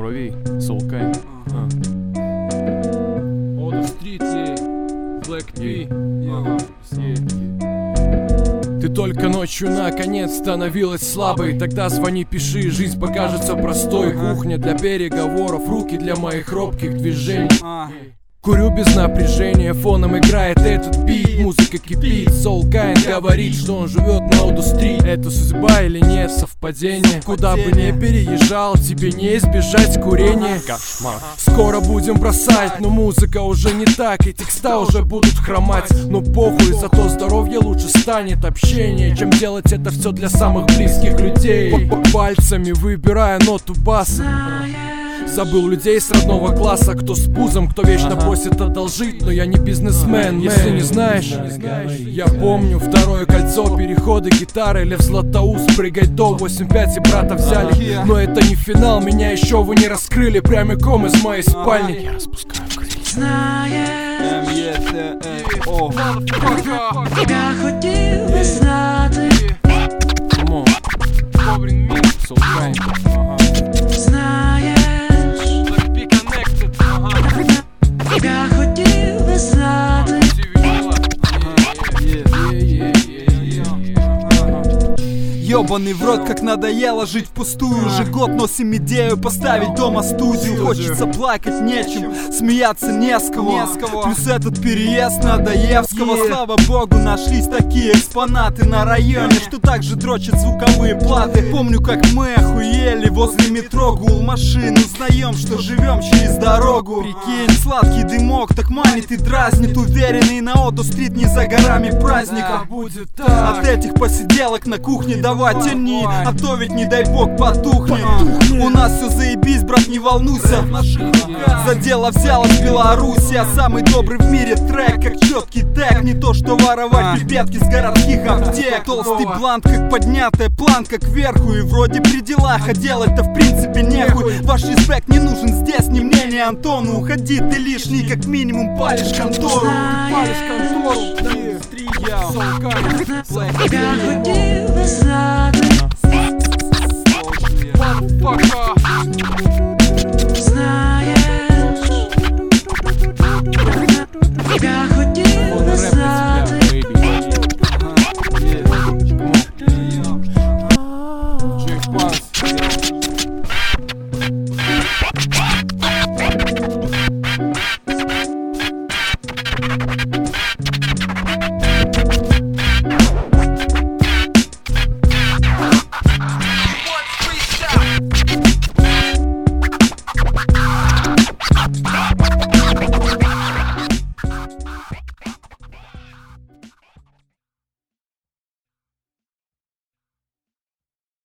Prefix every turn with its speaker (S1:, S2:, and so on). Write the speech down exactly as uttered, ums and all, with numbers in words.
S1: Бровей, Soulkind.
S2: Odo Street, yeah. Black P,
S1: Ага, ты только ночью наконец становилась слабой. Тогда звони, пиши, жизнь покажется простой. Кухня для переговоров, руки для моих робких движений. Курю без напряжения, фоном играет этот бит. Музыка кипит, Soulkind говорит, что он живет на Odo Street. Это судьба или нет, совпадение? Куда бы ни переезжал, тебе не избежать курения. Кошмар. Скоро будем бросать, но музыка уже не так, и текста уже будут хромать. Но похуй, зато здоровье лучше станет. Общение, чем делать это все для самых близких людей. Пальцами выбирая ноту баса. Забыл людей с родного класса, кто с пузом, кто вечно просит одолжить. Но я не бизнесмен, если не знаешь. Я помню второе кольцо, переходы, гитары, Лев Златоуст, прыгать до восемь пять и брата взяли. Но это не финал, меня еще вы не раскрыли прямиком из моей спальни. Я распускаю крылья.
S3: Я хотів би знати,
S1: Soulkind.
S3: знаєш, я хотів би знати.
S4: Ёбаный в рот, как надоело жить впустую. Уже год носим идею поставить дома студию. Хочется плакать нечем, смеяться не с кого. Плюс этот переезд на Доевского. Слава богу, нашлись такие экспонаты на районе, что также дрочат звуковые платы. Помню, как мы охуели возле метро, гул машин. Узнаем, что живем через дорогу. Прикинь, сладкий дымок так манит и дразнит. Уверенный на Odo Street не за горами праздника. От этих посиделок на кухне давай тяни, а то ведь не дай бог потухнет. У нас все заебись, брат, не волнуйся. За дело взялась Беларусь, а самый добрый в мире трек, как четкий тег. Не то что воровать пипетки с городских аптек. Толстый блант, как поднятая планка кверху. И вроде при делах, а делать-то в принципе нехуй. Ваш респект не нужен здесь, не мнение Антону. Уходи, ты лишний, как минимум палишь контору. Палишь контору.
S3: Я хотів би знати.